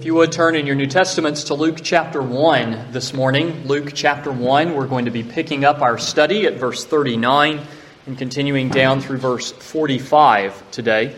If you would turn in your New Testaments to Luke chapter 1 this morning. Luke chapter 1, we're going to be picking up our study at verse 39 and continuing down through verse 45 today.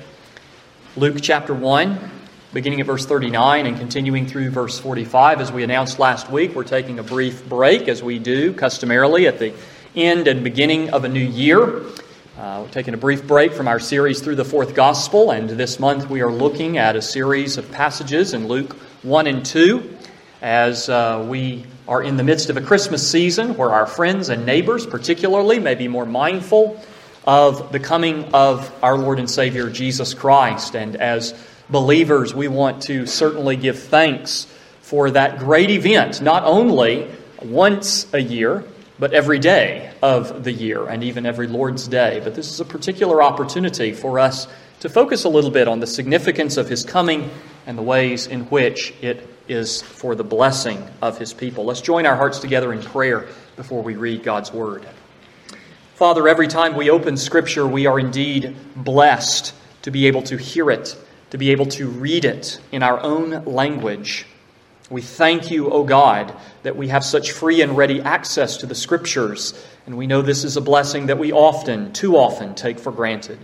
Luke chapter 1, beginning at verse 39 and continuing through verse 45. As we announced last week, we're taking a brief break, as we do customarily at the end and beginning of a new year. We're taking a brief break from our series through the fourth gospel, and this month we are looking at a series of passages in Luke 1 and 2 as we are in the midst of a Christmas season where our friends and neighbors particularly may be more mindful of the coming of our Lord and Savior Jesus Christ. And as believers, we want to certainly give thanks for that great event, not only once a year, but every day of the year and even every Lord's Day. But this is a particular opportunity for us to focus a little bit on the significance of His coming and the ways in which it is for the blessing of His people. Let's join our hearts together in prayer before we read God's Word. Father, every time we open Scripture, we are indeed blessed to be able to hear it, to be able to read it in our own language. We thank you, O God, that we have such free and ready access to the Scriptures, and we know this is a blessing that we often, too often, take for granted.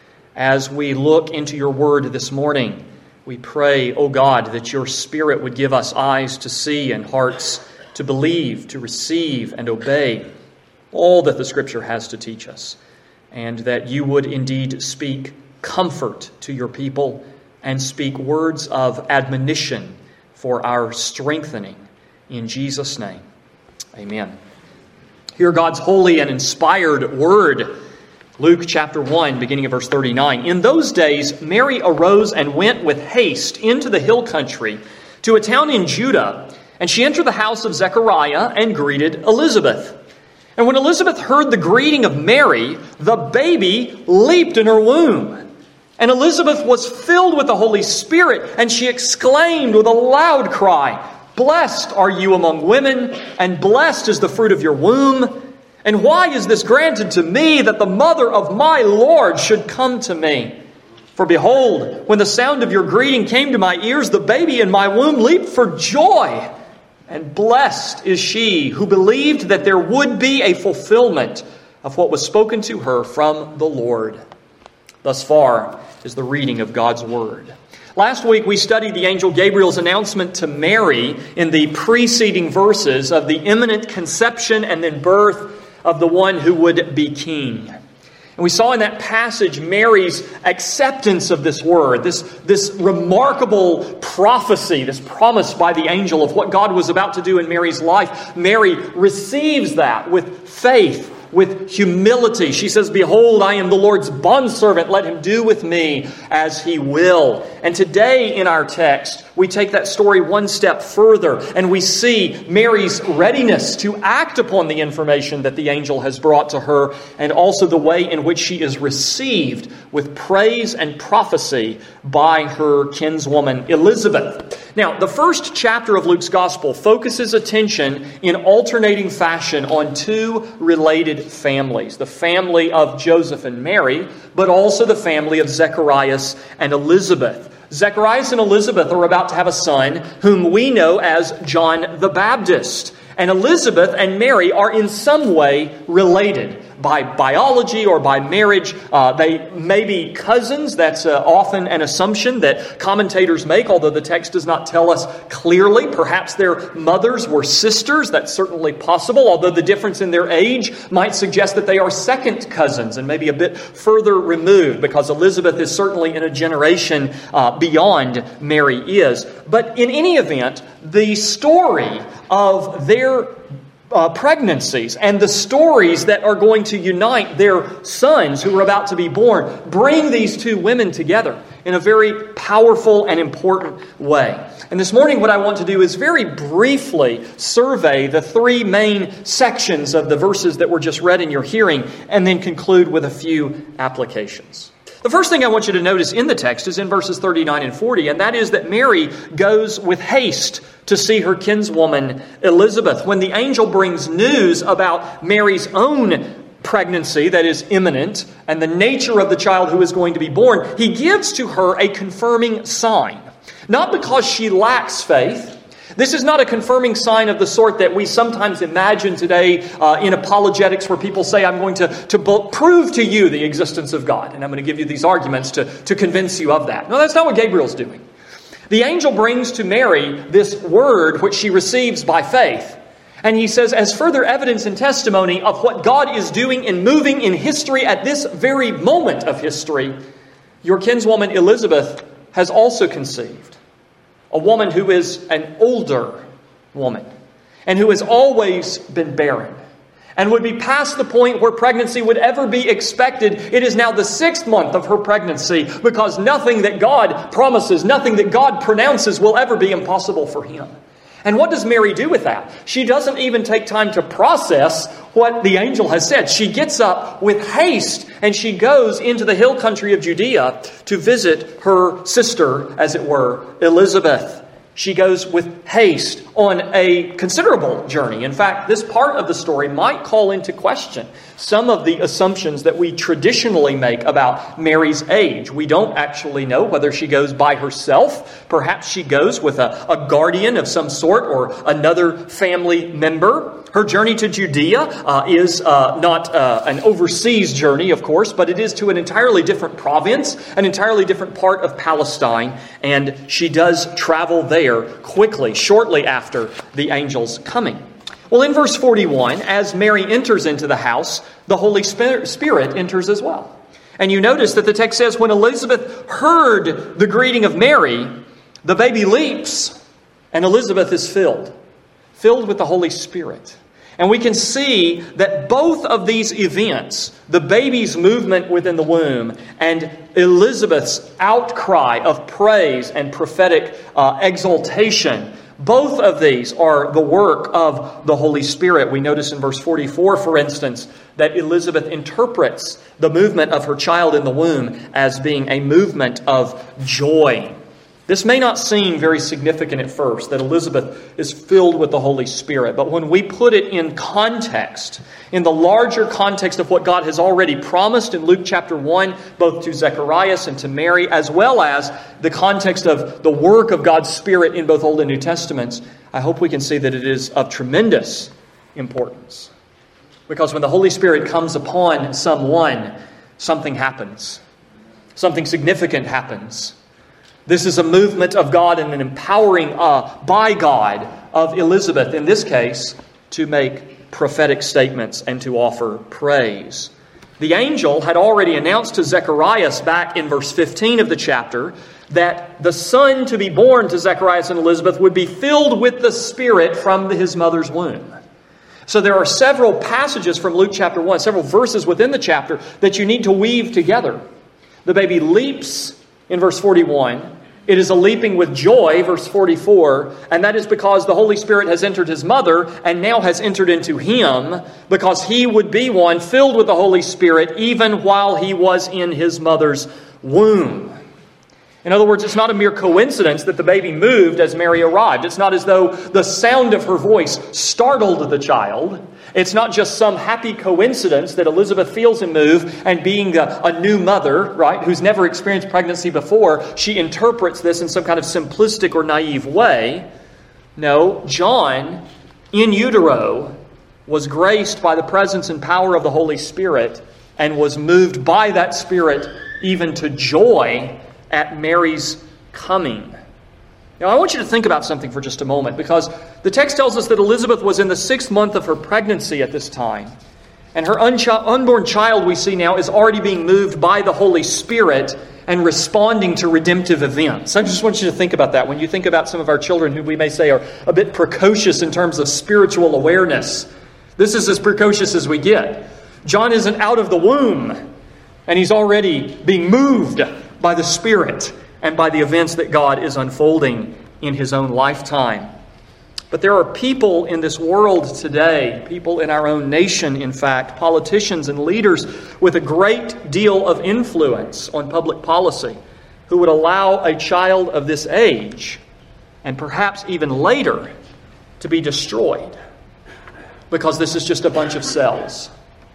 As we look into your Word this morning, we pray, O God, that your Spirit would give us eyes to see and hearts to believe, to receive and obey all that the Scripture has to teach us, and that you would indeed speak comfort to your people and speak words of admonition for our strengthening. In Jesus' name, amen. Hear God's holy and inspired word. Luke chapter 1, beginning of verse 39. In those days, Mary arose and went with haste into the hill country to a town in Judah, and she entered the house of Zechariah and greeted Elizabeth. And when Elizabeth heard the greeting of Mary, the baby leaped in her womb. And Elizabeth was filled with the Holy Spirit, and she exclaimed with a loud cry, "Blessed are you among women, and blessed is the fruit of your womb. And why is this granted to me, that the mother of my Lord should come to me? For behold, when the sound of your greeting came to my ears, the baby in my womb leaped for joy. And blessed is she who believed that there would be a fulfillment of what was spoken to her from the Lord." Thus far is the reading of God's Word. Last week we studied the angel Gabriel's announcement to Mary in the preceding verses of the imminent conception and then birth of the one who would be king. And we saw in that passage Mary's acceptance of this word, this remarkable prophecy, this promise by the angel of what God was about to do in Mary's life. Mary receives that with faith, with humility. She says, "Behold, I am the Lord's bondservant. Let him do with me as he will." And today in our text, we take that story one step further, and we see Mary's readiness to act upon the information that the angel has brought to her, and also the way in which she is received with praise and prophecy by her kinswoman Elizabeth. Now, the first chapter of Luke's Gospel focuses attention in alternating fashion on two related families. The family of Joseph and Mary, but also the family of Zacharias and Elizabeth. Zacharias and Elizabeth are about to have a son whom we know as John the Baptist. And Elizabeth and Mary are in some way related by biology or by marriage. They may be cousins. That's often an assumption that commentators make, although the text does not tell us clearly. Perhaps their mothers were sisters. That's certainly possible, although the difference in their age might suggest that they are second cousins and maybe a bit further removed, because Elizabeth is certainly in a generation beyond Mary is. But in any event, the story of their pregnancies and the stories that are going to unite their sons who are about to be born bring these two women together in a very powerful and important way. And this morning what I want to do is very briefly survey the three main sections of the verses that were just read in your hearing, and then conclude with a few applications. The first thing I want you to notice in the text is in verses 39 and 40, and that is that Mary goes with haste to see her kinswoman Elizabeth. When the angel brings news about Mary's own pregnancy that is imminent and the nature of the child who is going to be born, he gives to her a confirming sign. Not because she lacks faith. This is not a confirming sign of the sort that we sometimes imagine today in apologetics, where people say, I'm going to prove to you the existence of God, and I'm going to give you these arguments to convince you of that. No, that's not what Gabriel's doing. The angel brings to Mary this word which she receives by faith. And he says, as further evidence and testimony of what God is doing and moving in history at this very moment of history, your kinswoman Elizabeth has also conceived. A woman who is an older woman and who has always been barren and would be past the point where pregnancy would ever be expected. It is now the 6th month of her pregnancy, because nothing that God promises, nothing that God pronounces will ever be impossible for Him. And what does Mary do with that? She doesn't even take time to process what the angel has said. She gets up with haste and she goes into the hill country of Judea to visit her sister, as it were, Elizabeth. She goes with haste on a considerable journey. In fact, this part of the story might call into question some of the assumptions that we traditionally make about Mary's age. We don't actually know whether she goes by herself. Perhaps she goes with a guardian of some sort or another family member. Her journey to Judea is not an overseas journey, of course, but it is to an entirely different province, an entirely different part of Palestine, and she does travel there quickly, shortly after the angel's coming. Well, in verse 41, as Mary enters into the house, the Holy Spirit enters as well. And you notice that the text says, when Elizabeth heard the greeting of Mary, the baby leaps, and Elizabeth is filled with the Holy Spirit. And we can see that both of these events, the baby's movement within the womb and Elizabeth's outcry of praise and prophetic exaltation, both of these are the work of the Holy Spirit. We notice in verse 44, for instance, that Elizabeth interprets the movement of her child in the womb as being a movement of joy. This may not seem very significant at first, that Elizabeth is filled with the Holy Spirit. But when we put it in context, in the larger context of what God has already promised in Luke chapter 1, both to Zacharias and to Mary, as well as the context of the work of God's Spirit in both Old and New Testaments, I hope we can see that it is of tremendous importance. Because when the Holy Spirit comes upon someone, something happens. Something significant happens. This is a movement of God and an empowering by God of Elizabeth, in this case, to make prophetic statements and to offer praise. The angel had already announced to Zacharias back in verse 15 of the chapter that the son to be born to Zacharias and Elizabeth would be filled with the Spirit from his mother's womb. So there are several passages from Luke chapter 1, several verses within the chapter that you need to weave together. The baby leaps in verse 41. It is a leaping with joy, verse 44, and that is because the Holy Spirit has entered his mother and now has entered into him, because he would be one filled with the Holy Spirit even while he was in his mother's womb. In other words, it's not a mere coincidence that the baby moved as Mary arrived. It's not as though the sound of her voice startled the child. It's not just some happy coincidence that Elizabeth feels him move, and being a new mother, right, who's never experienced pregnancy before, she interprets this in some kind of simplistic or naive way. No, John, in utero, was graced by the presence and power of the Holy Spirit and was moved by that Spirit even to joy at Mary's coming. Now, I want you to think about something for just a moment, because the text tells us that Elizabeth was in the 6th month of her pregnancy at this time. And her unborn child, we see now, is already being moved by the Holy Spirit and responding to redemptive events. I just want you to think about that. When you think about some of our children who we may say are a bit precocious in terms of spiritual awareness, this is as precocious as we get. John isn't out of the womb, and he's already being moved by the Spirit and by the events that God is unfolding in his own lifetime. But there are people in this world today, people in our own nation, in fact, politicians and leaders with a great deal of influence on public policy, who would allow a child of this age, and perhaps even later, to be destroyed, because this is just a bunch of cells.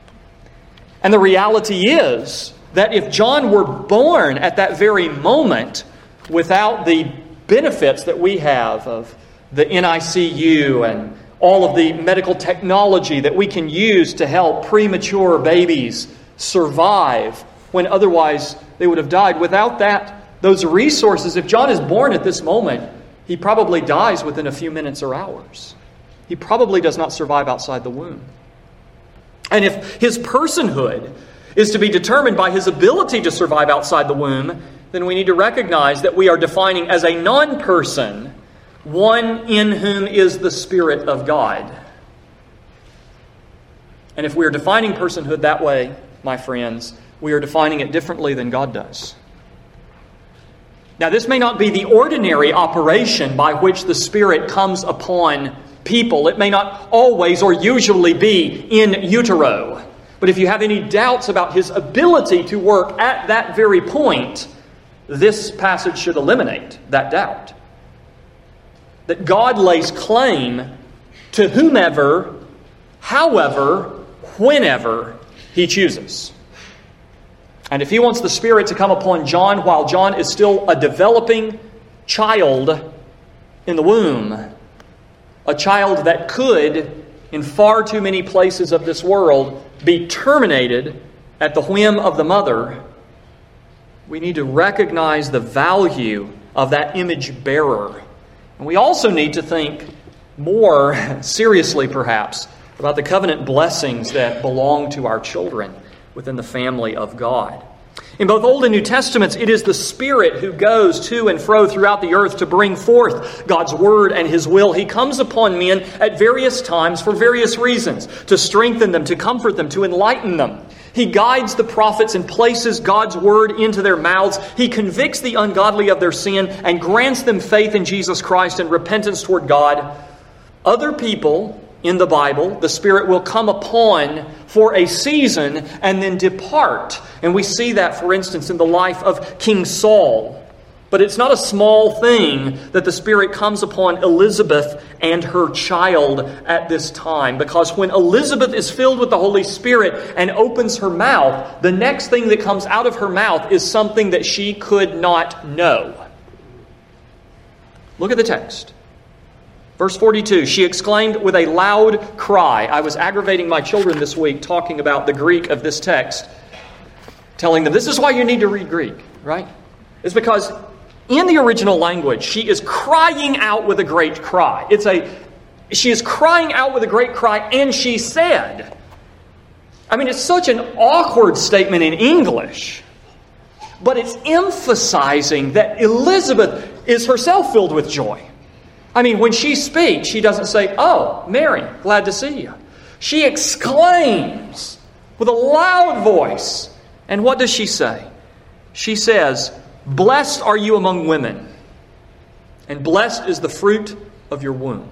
And the reality is that if John were born at that very moment without the benefits that we have of the NICU and all of the medical technology that we can use to help premature babies survive when otherwise they would have died. Without those resources, if John is born at this moment, he probably dies within a few minutes or hours. He probably does not survive outside the womb. And if his personhood is to be determined by his ability to survive outside the womb, then we need to recognize that we are defining as a non-person one in whom is the Spirit of God. And if we are defining personhood that way, my friends, we are defining it differently than God does. Now, this may not be the ordinary operation by which the Spirit comes upon people. It may not always or usually be in utero. But if you have any doubts about His ability to work at that very point, this passage should eliminate that doubt. That God lays claim to whomever, however, whenever He chooses. And if He wants the Spirit to come upon John while John is still a developing child in the womb, a child that could, in far too many places of this world, be terminated at the whim of the mother, we need to recognize the value of that image bearer. And we also need to think more seriously, perhaps, about the covenant blessings that belong to our children within the family of God. In both Old and New Testaments, it is the Spirit who goes to and fro throughout the earth to bring forth God's Word and His will. He comes upon men at various times for various reasons, to strengthen them, to comfort them, to enlighten them. He guides the prophets and places God's Word into their mouths. He convicts the ungodly of their sin and grants them faith in Jesus Christ and repentance toward God. Other people in the Bible, the Spirit will come upon for a season and then depart. And we see that, for instance, in the life of King Saul. But it's not a small thing that the Spirit comes upon Elizabeth and her child at this time. Because when Elizabeth is filled with the Holy Spirit and opens her mouth, the next thing that comes out of her mouth is something that she could not know. Look at the text. Verse 42, she exclaimed with a loud cry. I was aggravating my children this week talking about the Greek of this text, telling them this is why you need to read Greek, right? It's because in the original language, she is crying out with a great cry. She is crying out with a great cry, and she said. I mean, it's such an awkward statement in English, but it's emphasizing that Elizabeth is herself filled with joy. I mean, when she speaks, she doesn't say, "Oh, Mary, glad to see you." She exclaims with a loud voice. And what does she say? She says, "Blessed are you among women, and blessed is the fruit of your womb."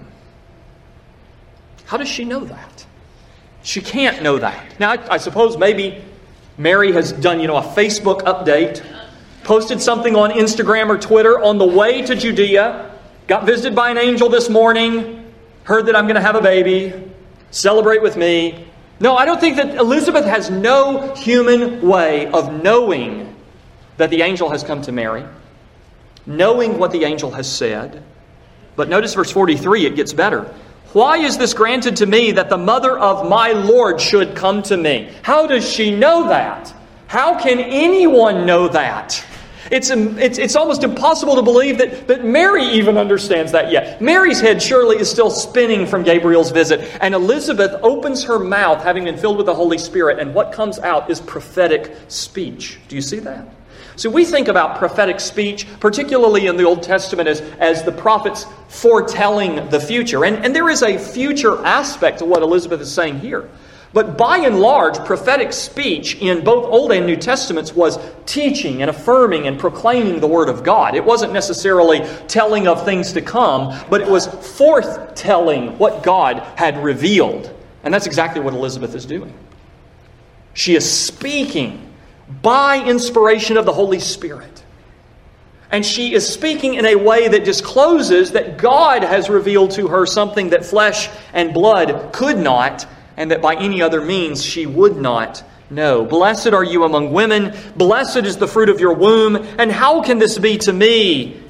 How does she know that? She can't know that. Now, I suppose maybe Mary has done, a Facebook update, posted something on Instagram or Twitter on the way to Judea, got visited by an angel this morning, heard that I'm going to have a baby, celebrate with me. No, I don't think that Elizabeth has no human way of knowing that the angel has come to Mary, knowing what the angel has said. But notice verse 43, it gets better. Why is this granted to me that the mother of my Lord should come to me? How does she know that? How can anyone know that? It's almost impossible to believe that Mary even understands that yet. Mary's head surely is still spinning from Gabriel's visit. And Elizabeth opens her mouth, having been filled with the Holy Spirit, and what comes out is prophetic speech. Do you see that? So we think about prophetic speech, particularly in the Old Testament, as the prophets foretelling the future. And there is a future aspect to what Elizabeth is saying here. But by and large, prophetic speech in both Old and New Testaments was teaching and affirming and proclaiming the Word of God. It wasn't necessarily telling of things to come, but it was forthtelling what God had revealed. And that's exactly what Elizabeth is doing. She is speaking by inspiration of the Holy Spirit. And she is speaking in a way that discloses that God has revealed to her something that flesh and blood could not, and that by any other means she would not know. Blessed are you among women. Blessed is the fruit of your womb. And how can this be to me?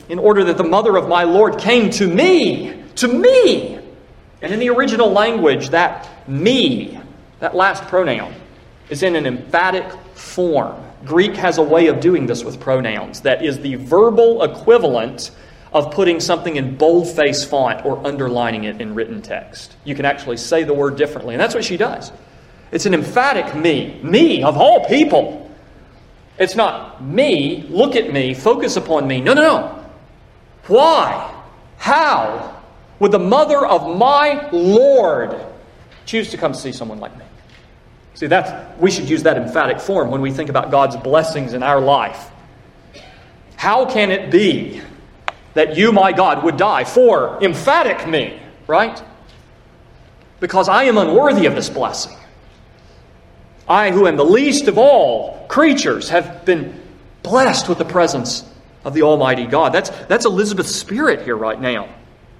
in order that the mother of my Lord came to me. To me! And in the original language, that me, that last pronoun, is in an emphatic form. Greek has a way of doing this with pronouns that is the verbal equivalent of putting something in boldface font or underlining it in written text. You can actually say the word differently, and that's what she does. It's an emphatic me. Me, of all people. It's not me, look at me, focus upon me. No. Why? How would the mother of my Lord choose to come see someone like me? See, we should use that emphatic form when we think about God's blessings in our life. How can it be that you, my God, would die for emphatic me, right? Because I am unworthy of this blessing. I, who am the least of all creatures, have been blessed with the presence of the Almighty God. That's Elizabeth's spirit here right now.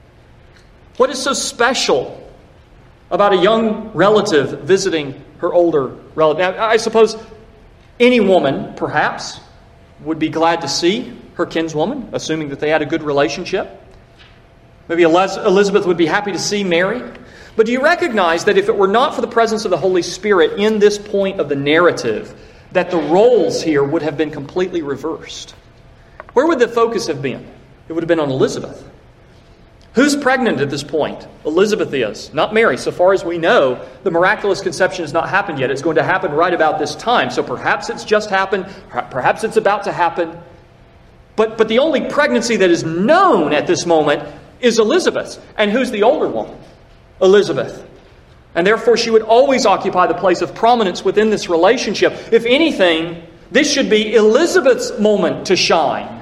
What is so special about a young relative visiting her older relative? Now, I suppose any woman, perhaps, would be glad to see her kinswoman, assuming that they had a good relationship. Maybe Elizabeth would be happy to see Mary. But do you recognize that if it were not for the presence of the Holy Spirit in this point of the narrative, that the roles here would have been completely reversed? Where would the focus have been? It would have been on Elizabeth. Who's pregnant at this point? Elizabeth is, not Mary. So far as we know, the miraculous conception has not happened yet. It's going to happen right about this time. So perhaps it's just happened. Perhaps it's about to happen. But the only pregnancy that is known at this moment is Elizabeth's. And who's the older woman? Elizabeth. And therefore she would always occupy the place of prominence within this relationship. If anything, this should be Elizabeth's moment to shine.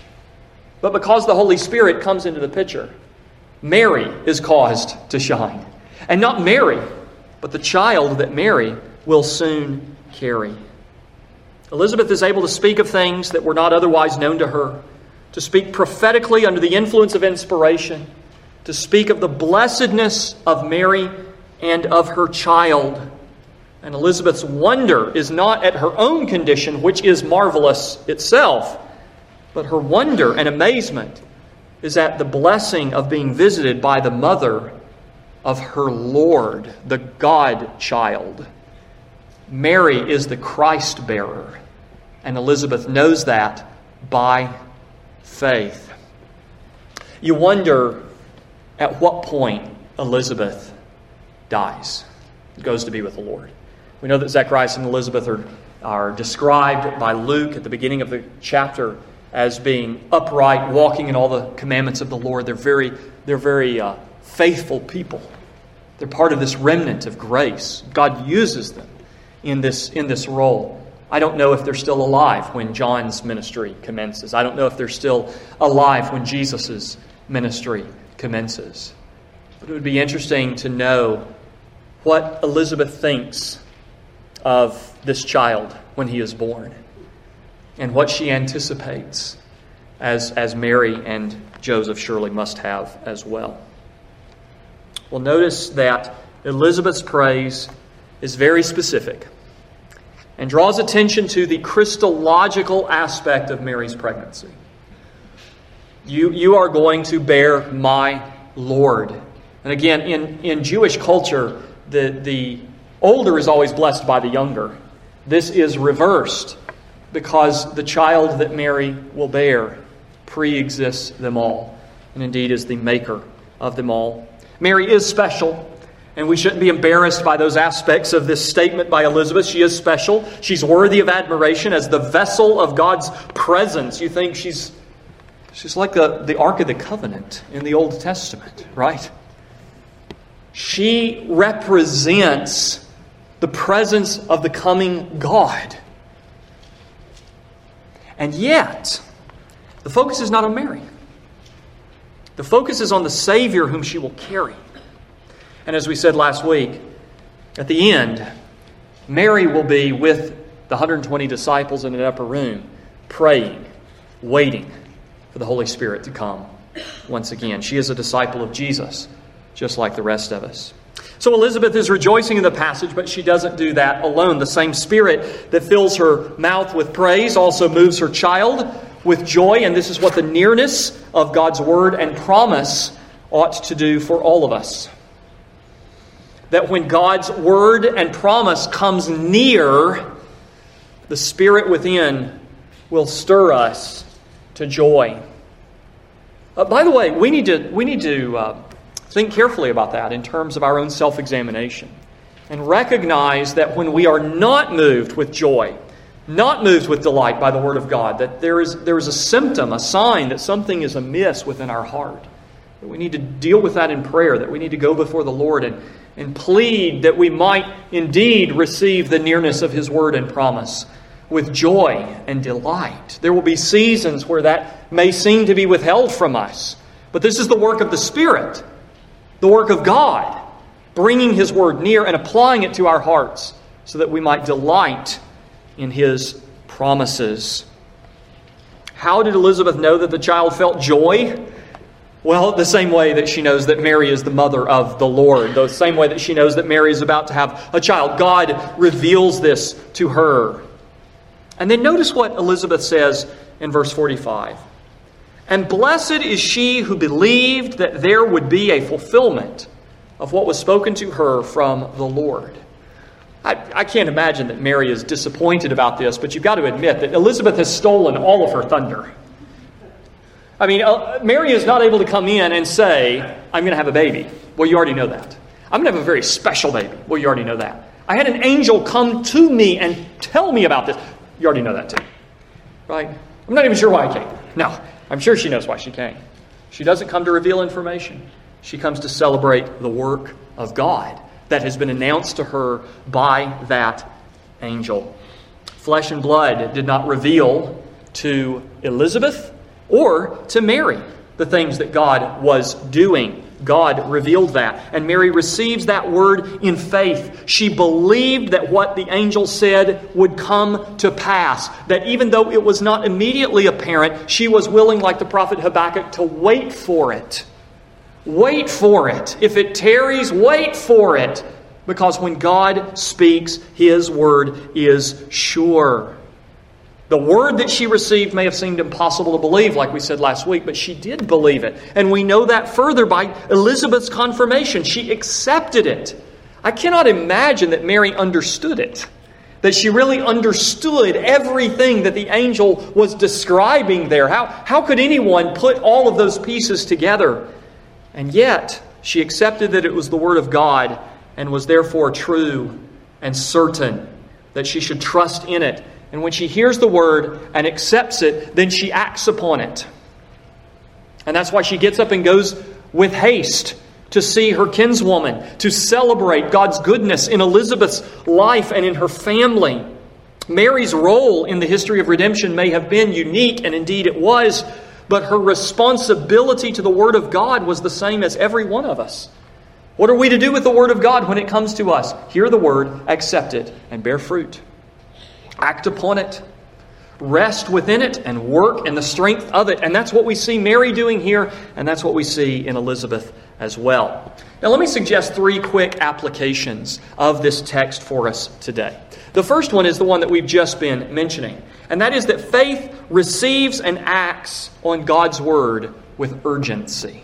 But because the Holy Spirit comes into the picture, Mary is caused to shine. And not Mary, but the child that Mary will soon carry. Elizabeth is able to speak of things that were not otherwise known to her, to speak prophetically under the influence of inspiration, to speak of the blessedness of Mary and of her child. And Elizabeth's wonder is not at her own condition, which is marvelous itself, but her wonder and amazement is at the blessing of being visited by the mother of her Lord, the God-child. Mary is the Christ-bearer, and Elizabeth knows that by faith. You wonder at what point Elizabeth dies, goes to be with the Lord. We know that Zacharias and Elizabeth are described by Luke at the beginning of the chapter as being upright, walking in all the commandments of the Lord. They're very faithful people. They're part of this remnant of grace. God uses them in this role. I don't know if they're still alive when John's ministry commences. I don't know if they're still alive when Jesus' ministry commences. But it would be interesting to know what Elizabeth thinks of this child when he is born, and what she anticipates as Mary and Joseph surely must have as well. Well, notice that Elizabeth's praise is very specific and draws attention to the Christological aspect of Mary's pregnancy. You are going to bear my Lord. And again, in Jewish culture, the older is always blessed by the younger. This is reversed because the child that Mary will bear pre-exists them all, and indeed is the maker of them all. Mary is special, and we shouldn't be embarrassed by those aspects of this statement by Elizabeth. She is special. She's worthy of admiration as the vessel of God's presence. You think she's like the Ark of the Covenant in the Old Testament, right? She represents the presence of the coming God. And yet, the focus is not on Mary. The focus is on the Savior whom she will carry. And as we said last week, at the end, Mary will be with the 120 disciples in an upper room, praying, waiting for the Holy Spirit to come once again. She is a disciple of Jesus, just like the rest of us. So Elizabeth is rejoicing in the passage, but she doesn't do that alone. The same Spirit that fills her mouth with praise also moves her child with joy, and this is what the nearness of God's word and promise ought to do for all of us. That when God's word and promise comes near, the Spirit within will stir us to joy. By the way, we need to think carefully about that in terms of our own self-examination and recognize that when we are not moved with joy, not moved with delight by the Word of God, that there is a symptom, a sign that something is amiss within our heart. That we need to deal with that in prayer, that we need to go before the Lord and plead that we might indeed receive the nearness of His Word and promise with joy and delight. There will be seasons where that may seem to be withheld from us. But this is the work of the Spirit, the work of God, bringing His Word near and applying it to our hearts so that we might delight in His promises. How did Elizabeth know that the child felt joy? Well, the same way that she knows that Mary is the mother of the Lord. The same way that she knows that Mary is about to have a child. God reveals this to her. And then notice what Elizabeth says in verse 45. And blessed is she who believed that there would be a fulfillment of what was spoken to her from the Lord. I can't imagine that Mary is disappointed about this, but you've got to admit that Elizabeth has stolen all of her thunder. I mean, Mary is not able to come in and say, I'm going to have a baby. Well, you already know that. I'm going to have a very special baby. Well, you already know that. I had an angel come to me and tell me about this. You already know that too. Right? I'm not even sure why I came. No, I'm sure she knows why she came. She doesn't come to reveal information. She comes to celebrate the work of God that has been announced to her by that angel. Flesh and blood did not reveal to Elizabeth or to Mary the things that God was doing. God revealed that. And Mary receives that word in faith. She believed that what the angel said would come to pass. That even though it was not immediately apparent, she was willing, like the prophet Habakkuk, to wait for it. Wait for it. If it tarries, wait for it. Because when God speaks, His word is sure. The word that she received may have seemed impossible to believe, like we said last week, but she did believe it. And we know that further by Elizabeth's confirmation. She accepted it. I cannot imagine that Mary understood it. That she really understood everything that the angel was describing there. How could anyone put all of those pieces together? And yet, she accepted that it was the Word of God and was therefore true and certain that she should trust in it. And when she hears the Word and accepts it, then she acts upon it. And that's why she gets up and goes with haste to see her kinswoman, to celebrate God's goodness in Elizabeth's life and in her family. Mary's role in the history of redemption may have been unique, and indeed it was, but her responsibility to the Word of God was the same as every one of us. What are we to do with the Word of God when it comes to us? Hear the Word, accept it, and bear fruit. Act upon it. Rest within it and work in the strength of it. And that's what we see Mary doing here, and that's what we see in Elizabeth as well. Now let me suggest 3 quick applications of this text for us today. The first one is the one that we've just been mentioning, and that is that faith receives and acts on God's Word with urgency.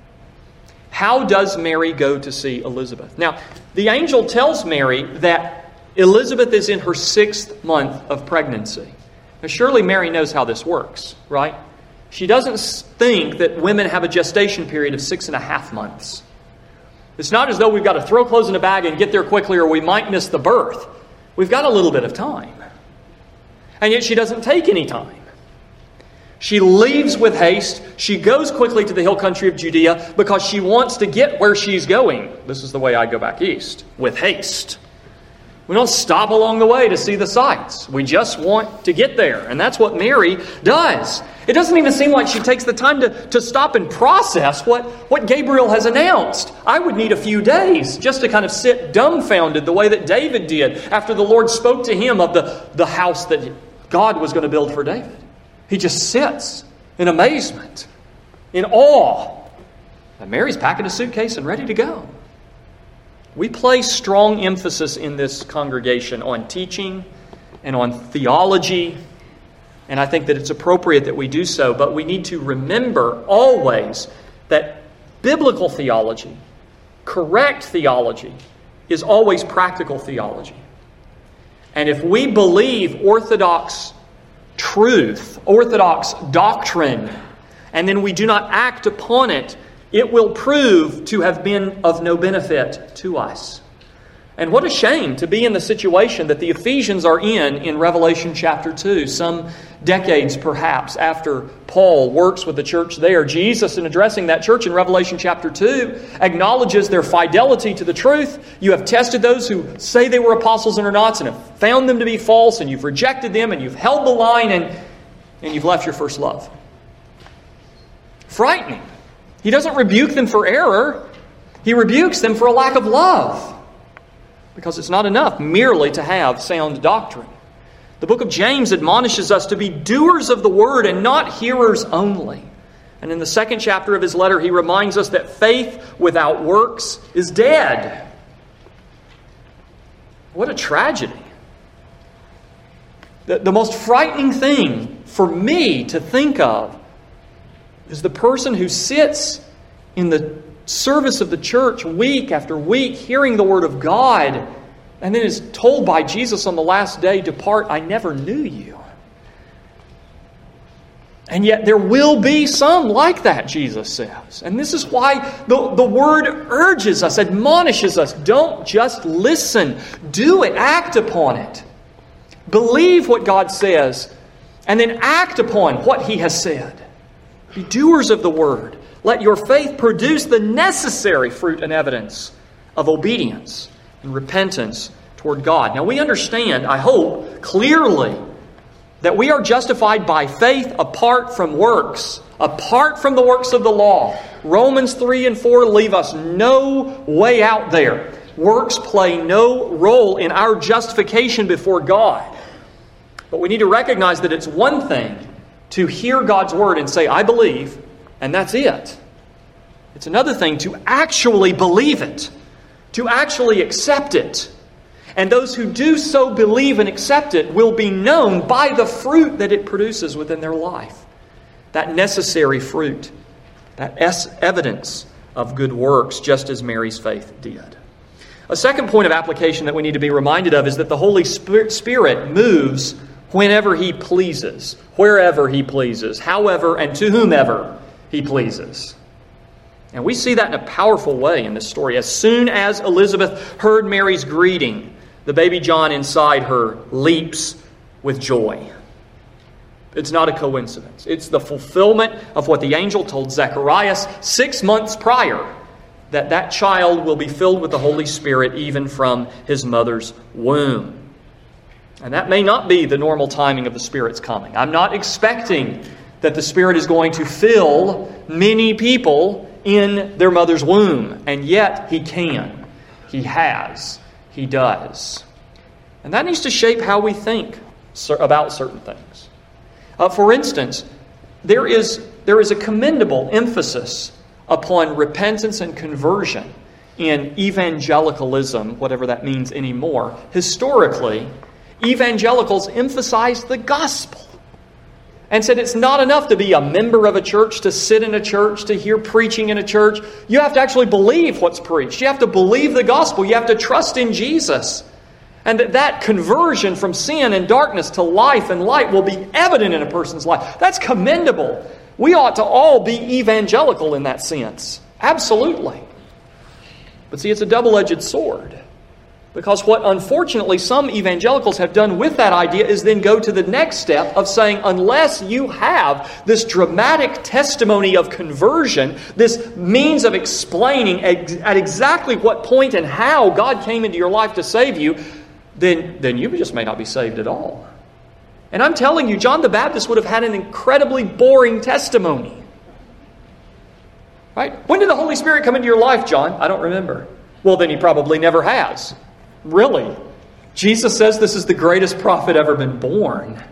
How does Mary go to see Elizabeth? Now, the angel tells Mary that Elizabeth is in her 6th month of pregnancy. Now, surely Mary knows how this works, right? She doesn't think that women have a gestation period of 6.5 months. It's not as though we've got to throw clothes in a bag and get there quickly or we might miss the birth. We've got a little bit of time. And yet she doesn't take any time. She leaves with haste. She goes quickly to the hill country of Judea because she wants to get where she's going. This is the way I go back east, with haste. We don't stop along the way to see the sights. We just want to get there. And that's what Mary does. It doesn't even seem like she takes the time to stop and process what Gabriel has announced. I would need a few days just to kind of sit dumbfounded the way that David did after the Lord spoke to him of the house that God was going to build for David. He just sits in amazement, in awe. And Mary's packing a suitcase and ready to go. We place strong emphasis in this congregation on teaching and on theology, And I think that it's appropriate that we do so, but we need to remember always that biblical theology, correct theology, is always practical theology. And if we believe orthodox truth, orthodox doctrine, and then we do not act upon it, it will prove to have been of no benefit to us. And what a shame to be in the situation that the Ephesians are in Revelation chapter 2, some decades perhaps after Paul works with the church there. Jesus, in addressing that church in Revelation chapter 2, acknowledges their fidelity to the truth. You have tested those who say they were apostles and are not, and have found them to be false, and you've rejected them, and you've held the line, and you've left your first love. Frightening. He doesn't rebuke them for error. He rebukes them for a lack of love. Because it's not enough merely to have sound doctrine. The book of James admonishes us to be doers of the word and not hearers only. And in the second chapter of his letter, he reminds us that faith without works is dead. What a tragedy. The most frightening thing for me to think of is the person who sits in the service of the church week after week, hearing the Word of God, and then is told by Jesus on the last day, "Depart, I never knew you." And yet there will be some like that, Jesus says. And this is why the Word urges us, admonishes us, don't just listen. Do it, act upon it. Believe what God says, and then act upon what He has said. Be doers of the Word. Let your faith produce the necessary fruit and evidence of obedience and repentance toward God. Now we understand, I hope, clearly that we are justified by faith apart from works, apart from the works of the law. Romans 3 and 4 leave us no way out there. Works play no role in our justification before God. But we need to recognize that it's one thing to hear God's Word and say, "I believe," and that's it. It's another thing to actually believe it, to actually accept it. And those who do so believe and accept it will be known by the fruit that it produces within their life. That necessary fruit, that evidence of good works, just as Mary's faith did. A second point of application that we need to be reminded of is that the Holy Spirit moves whenever He pleases, wherever He pleases, however and to whomever He pleases. And we see that in a powerful way in this story. As soon as Elizabeth heard Mary's greeting, the baby John inside her leaps with joy. It's not a coincidence. It's the fulfillment of what the angel told Zacharias 6 months prior, that child will be filled with the Holy Spirit even from his mother's womb. And that may not be the normal timing of the Spirit's coming. I'm not expecting that the Spirit is going to fill many people in their mother's womb. And yet He can. He has. He does. And that needs to shape how we think about certain things. For instance, there is a commendable emphasis upon repentance and conversion in evangelicalism, whatever that means anymore. Historically, evangelicals emphasized the gospel and said it's not enough to be a member of a church, to sit in a church, to hear preaching in a church. You have to actually believe what's preached. You have to believe the gospel. You have to trust in Jesus. And that conversion from sin and darkness to life and light will be evident in a person's life. That's commendable. We ought to all be evangelical in that sense. Absolutely. But see, it's a double-edged sword. Because what unfortunately some evangelicals have done with that idea is then go to the next step of saying, unless you have this dramatic testimony of conversion, this means of explaining at exactly what point and how God came into your life to save you, then you just may not be saved at all. And I'm telling you, John the Baptist would have had an incredibly boring testimony. Right? When did the Holy Spirit come into your life, John? I don't remember. Well, then He probably never has. Really? Jesus says this is the greatest prophet ever been born.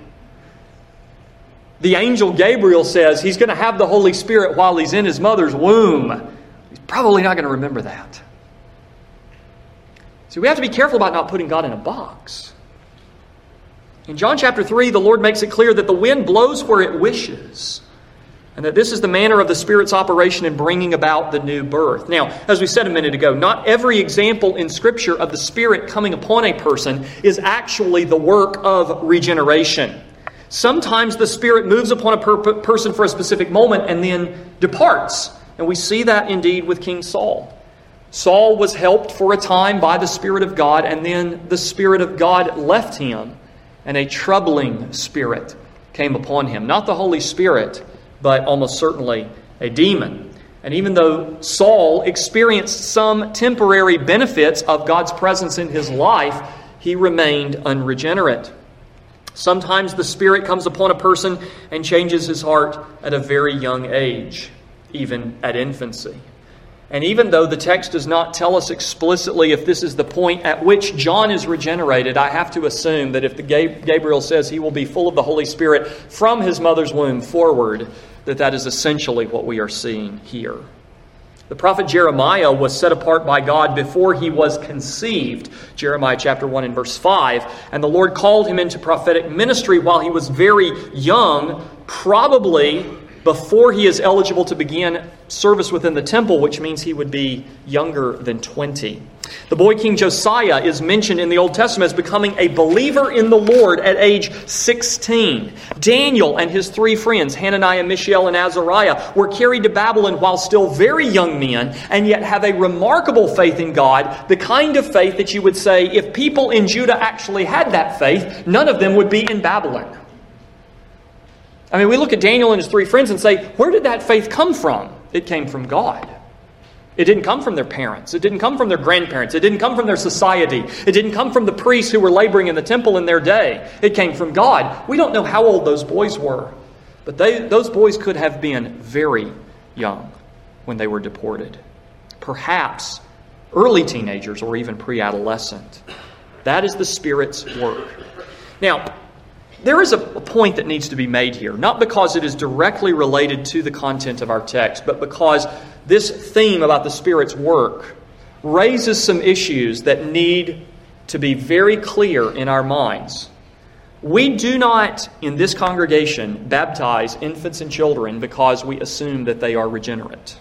The angel Gabriel says He's going to have the Holy Spirit while He's in His mother's womb. He's probably not going to remember that. See, we have to be careful about not putting God in a box. In John chapter 3, the Lord makes it clear that the wind blows where it wishes, and that this is the manner of the Spirit's operation in bringing about the new birth. Now, as we said a minute ago, not every example in Scripture of the Spirit coming upon a person is actually the work of regeneration. Sometimes the Spirit moves upon a person for a specific moment and then departs. And we see that indeed with King Saul. Saul was helped for a time by the Spirit of God, and then the Spirit of God left him, and a troubling spirit came upon him. Not the Holy Spirit, but almost certainly a demon. And even though Saul experienced some temporary benefits of God's presence in his life, he remained unregenerate. Sometimes the Spirit comes upon a person and changes his heart at a very young age, even at infancy. And even though the text does not tell us explicitly if this is the point at which John is regenerated, I have to assume that if Gabriel says he will be full of the Holy Spirit from his mother's womb forward, that is essentially what we are seeing here. The prophet Jeremiah was set apart by God before he was conceived. Jeremiah chapter 1 and verse 5. And the Lord called him into prophetic ministry while he was very young, probably before he is eligible to begin service within the temple, which means he would be younger than 20. The boy King Josiah is mentioned in the Old Testament as becoming a believer in the Lord at age 16. Daniel and his three friends, Hananiah, Mishael, and Azariah, were carried to Babylon while still very young men, and yet have a remarkable faith in God, the kind of faith that you would say, if people in Judah actually had that faith, none of them would be in Babylon. I mean, we look at Daniel and his three friends and say, where did that faith come from? It came from God. It didn't come from their parents. It didn't come from their grandparents. It didn't come from their society. It didn't come from the priests who were laboring in the temple in their day. It came from God. We don't know how old those boys were, but those boys could have been very young when they were deported. Perhaps early teenagers or even pre-adolescent. That is the Spirit's work. Now, there is a point that needs to be made here, not because it is directly related to the content of our text, but because this theme about the Spirit's work raises some issues that need to be very clear in our minds. We do not, in this congregation, baptize infants and children because we assume that they are regenerate.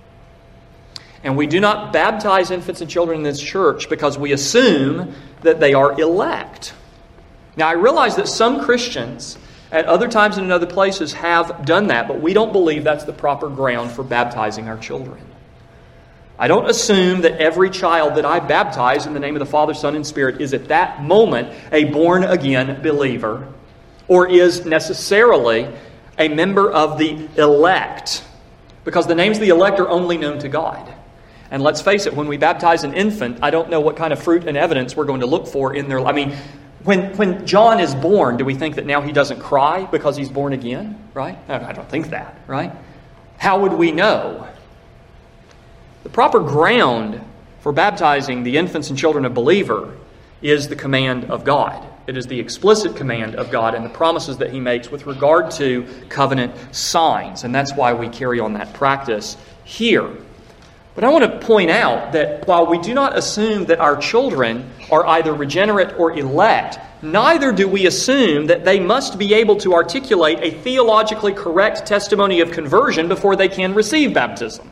And we do not baptize infants and children in this church because we assume that they are elect. Now, I realize that some Christians at other times and in other places have done that, but we don't believe that's the proper ground for baptizing our children. I don't assume that every child that I baptize in the name of the Father, Son, and Spirit is at that moment a born-again believer or is necessarily a member of the elect, because the names of the elect are only known to God. And let's face it, when we baptize an infant, I don't know what kind of fruit and evidence we're going to look for in their life. I mean, when John is born, do we think that now he doesn't cry because he's born again? Right? I don't think that, right? How would we know? The proper ground for baptizing the infants and children of believer is the command of God. It is the explicit command of God and the promises that He makes with regard to covenant signs. And that's why we carry on that practice here. But I want to point out that while we do not assume that our children are either regenerate or elect, neither do we assume that they must be able to articulate a theologically correct testimony of conversion before they can receive baptism.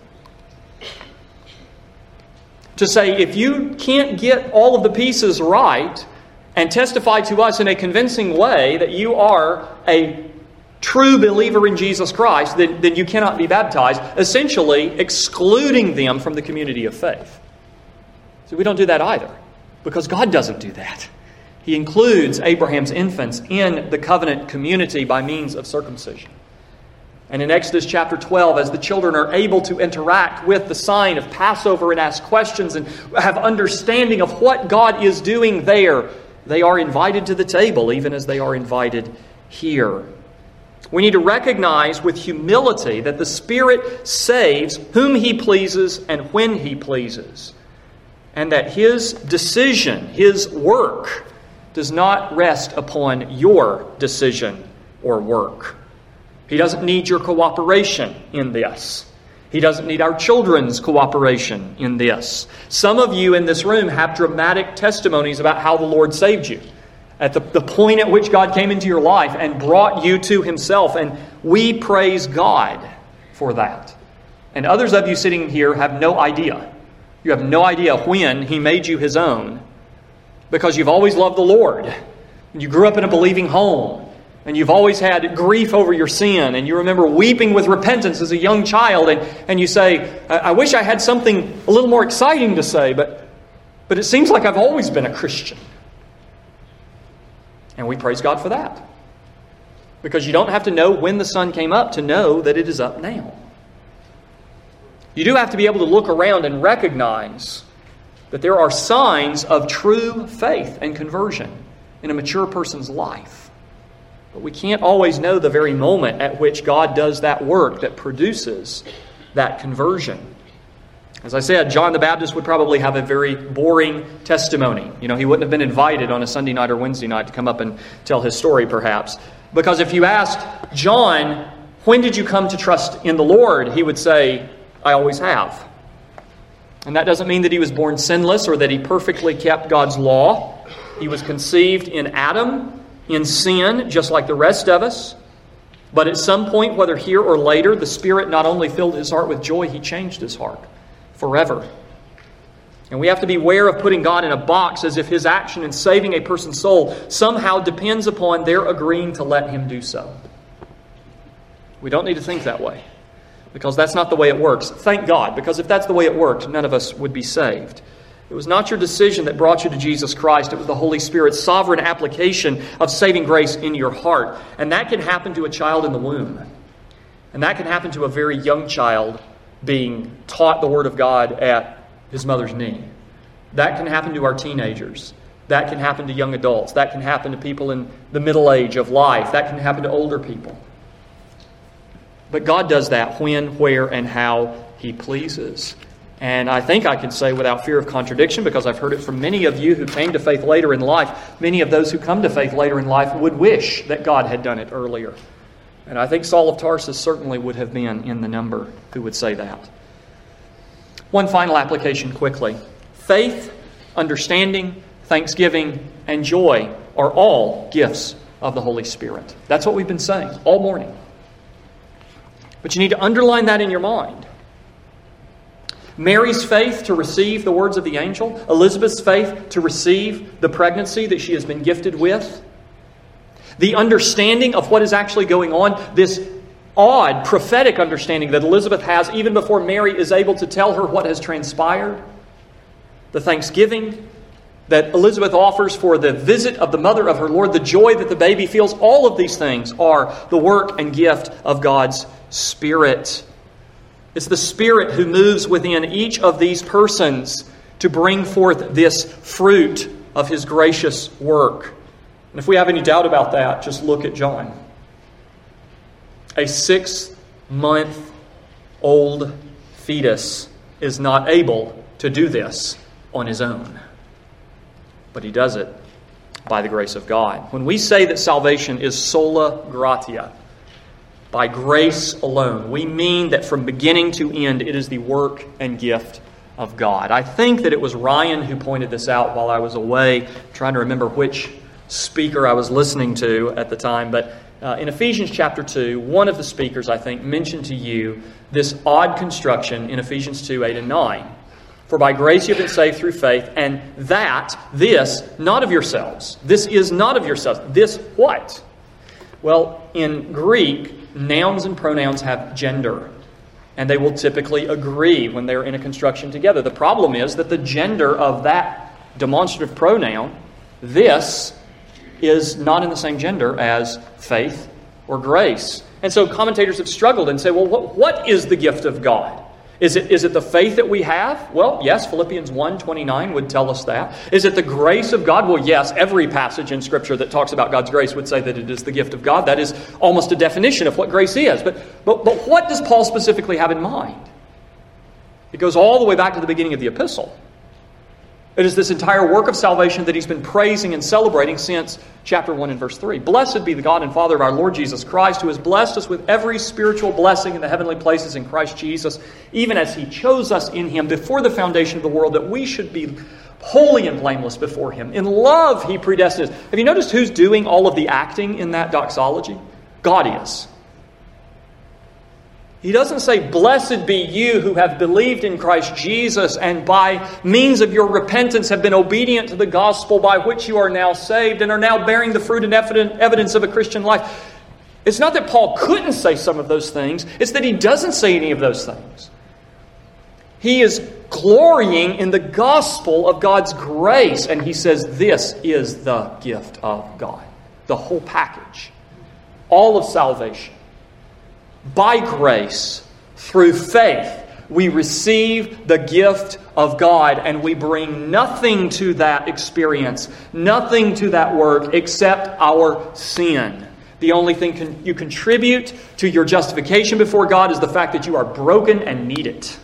To say, if you can't get all of the pieces right and testify to us in a convincing way that you are a true believer in Jesus Christ, then you cannot be baptized, essentially excluding them from the community of faith. So we don't do that either, because God doesn't do that. He includes Abraham's infants in the covenant community by means of circumcision. And in Exodus chapter 12, as the children are able to interact with the sign of Passover and ask questions and have understanding of what God is doing there, they are invited to the table, even as they are invited here. We need to recognize with humility that the Spirit saves whom He pleases and when He pleases, and that His decision, His work, does not rest upon your decision or work. He doesn't need your cooperation in this. He doesn't need our children's cooperation in this. Some of you in this room have dramatic testimonies about how the Lord saved you. at the point at which God came into your life and brought you to Himself. And we praise God for that. And others of you sitting here have no idea. You have no idea when He made you His own, because you've always loved the Lord. You grew up in a believing home, and you've always had grief over your sin, and you remember weeping with repentance as a young child, and you say, I wish I had something a little more exciting to say, but it seems like I've always been a Christian. And we praise God for that. Because you don't have to know when the sun came up to know that it is up now. You do have to be able to look around and recognize that there are signs of true faith and conversion in a mature person's life. But we can't always know the very moment at which God does that work that produces that conversion. As I said, John the Baptist would probably have a very boring testimony. He wouldn't have been invited on a Sunday night or Wednesday night to come up and tell his story, perhaps. Because if you asked John, when did you come to trust in the Lord? He would say, I always have. And that doesn't mean that he was born sinless or that he perfectly kept God's law. He was conceived in Adam, in sin, just like the rest of us. But at some point, whether here or later, the Spirit not only filled his heart with joy, He changed his heart forever. And we have to beware of putting God in a box as if His action in saving a person's soul somehow depends upon their agreeing to let Him do so. We don't need to think that way, because that's not the way it works. Thank God, because if that's the way it worked, none of us would be saved. It was not your decision that brought you to Jesus Christ. It was the Holy Spirit's sovereign application of saving grace in your heart. And that can happen to a child in the womb. And that can happen to a very young child being taught the Word of God at his mother's knee. That can happen to our teenagers. That can happen to young adults. That can happen to people in the middle age of life. That can happen to older people. But God does that when, where, and how He pleases. And I think I can say without fear of contradiction, because I've heard it from many of you who came to faith later in life, many of those who come to faith later in life would wish that God had done it earlier. And I think Saul of Tarsus certainly would have been in the number who would say that. One final application quickly. Faith, understanding, thanksgiving, and joy are all gifts of the Holy Spirit. That's what we've been saying all morning. But you need to underline that in your mind. Mary's faith to receive the words of the angel, Elizabeth's faith to receive the pregnancy that she has been gifted with, the understanding of what is actually going on, this odd prophetic understanding that Elizabeth has even before Mary is able to tell her what has transpired, the thanksgiving that Elizabeth offers for the visit of the mother of her Lord, the joy that the baby feels, all of these things are the work and gift of God's Spirit. It's the Spirit who moves within each of these persons to bring forth this fruit of His gracious work. And if we have any doubt about that, just look at John. A 6-month-old fetus is not able to do this on his own. But he does it by the grace of God. When we say that salvation is sola gratia, by grace alone, we mean that from beginning to end, it is the work and gift of God. I think that it was Ryan who pointed this out while I was away, trying to remember which speaker I was listening to at the time. But in Ephesians chapter 2, one of the speakers, I think, mentioned to you this odd construction in Ephesians 2, 8 and 9. For by grace you have been saved through faith, and this, not of yourselves. This is not of yourselves. This what? Well, in Greek, nouns and pronouns have gender, and they will typically agree when they're in a construction together. The problem is that the gender of that demonstrative pronoun, this, is not in the same gender as faith or grace. And so commentators have struggled and say, well, what is the gift of God? Is it the faith that we have? Well, yes, Philippians 1:29 would tell us that. Is it the grace of God? Well, yes, every passage in Scripture that talks about God's grace would say that it is the gift of God. That is almost a definition of what grace is. But what does Paul specifically have in mind? It goes all the way back to the beginning of the epistle. It is this entire work of salvation that he's been praising and celebrating since chapter 1 and verse 3. Blessed be the God and Father of our Lord Jesus Christ, who has blessed us with every spiritual blessing in the heavenly places in Christ Jesus, even as He chose us in Him before the foundation of the world, that we should be holy and blameless before Him. In love, He predestined us. Have you noticed who's doing all of the acting in that doxology? God is. He doesn't say, "Blessed be you who have believed in Christ Jesus and by means of your repentance have been obedient to the gospel by which you are now saved and are now bearing the fruit and evidence of a Christian life." It's not that Paul couldn't say some of those things. It's that he doesn't say any of those things. He is glorying in the gospel of God's grace. And he says this is the gift of God. The whole package. All of salvation. By grace, through faith, we receive the gift of God, and we bring nothing to that experience, nothing to that work except our sin. The only thing you contribute to your justification before God is the fact that you are broken and need it.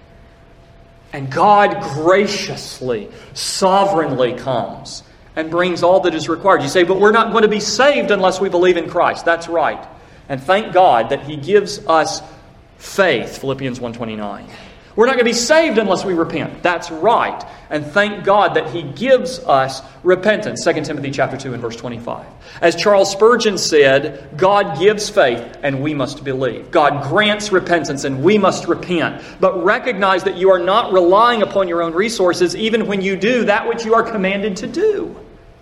And God graciously, sovereignly comes and brings all that is required. You say, "But we're not going to be saved unless we believe in Christ." That's right. And thank God that He gives us faith, Philippians 1:29. We're not going to be saved unless we repent. That's right. And thank God that He gives us repentance, 2 Timothy chapter 2 and verse 25. As Charles Spurgeon said, God gives faith and we must believe. God grants repentance and we must repent. But recognize that you are not relying upon your own resources even when you do that which you are commanded to do.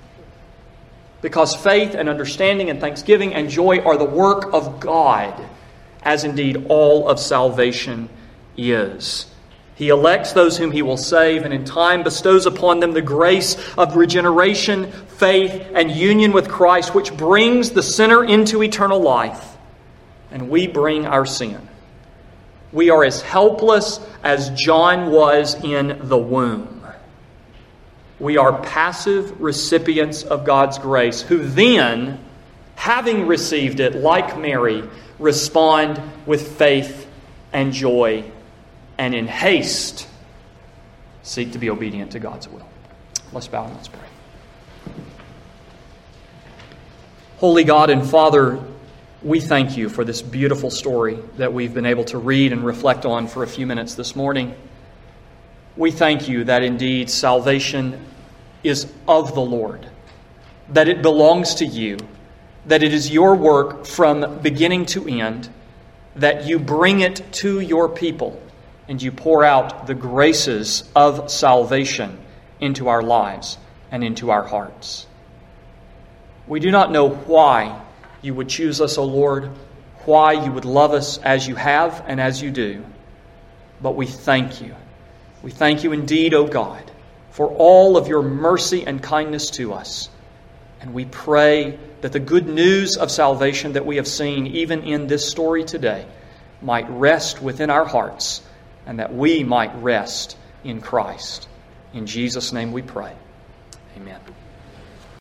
Because faith and understanding and thanksgiving and joy are the work of God, as indeed all of salvation is. He elects those whom He will save, and in time bestows upon them the grace of regeneration, faith, and union with Christ, which brings the sinner into eternal life. And we bring our sin. We are as helpless as John was in the womb. We are passive recipients of God's grace, who then, having received it, like Mary, respond with faith and joy, and in haste seek to be obedient to God's will. Let's bow and let's pray. Holy God and Father, we thank You for this beautiful story that we've been able to read and reflect on for a few minutes this morning. We thank You that indeed salvation is of the Lord, that it belongs to You, that it is Your work from beginning to end, that You bring it to Your people, and You pour out the graces of salvation into our lives and into our hearts. We do not know why You would choose us, O Lord, why You would love us as You have and as You do, but we thank You. We thank You indeed, O God, for all of Your mercy and kindness to us. And we pray that the good news of salvation that we have seen, even in this story today, might rest within our hearts, and that we might rest in Christ. In Jesus' name we pray. Amen.